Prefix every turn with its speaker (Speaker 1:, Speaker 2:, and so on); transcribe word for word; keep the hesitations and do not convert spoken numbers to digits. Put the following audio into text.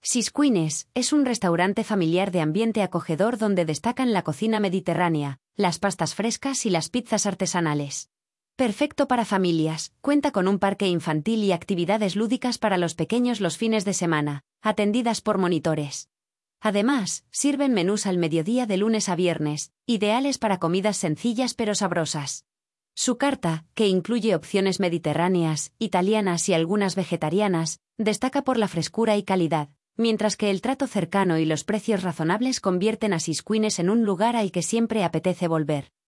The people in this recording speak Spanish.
Speaker 1: Sisquines es un restaurante familiar de ambiente acogedor donde destacan la cocina mediterránea, las pastas frescas y las pizzas artesanales. Perfecto para familias, cuenta con un parque infantil y actividades lúdicas para los pequeños los fines de semana, atendidas por monitores. Además, sirven menús al mediodía de lunes a viernes, ideales para comidas sencillas pero sabrosas. Su carta, que incluye opciones mediterráneas, italianas y algunas vegetarianas, destaca por la frescura y calidad, mientras que el trato cercano y los precios razonables convierten a Sisquines en un lugar al que siempre apetece volver.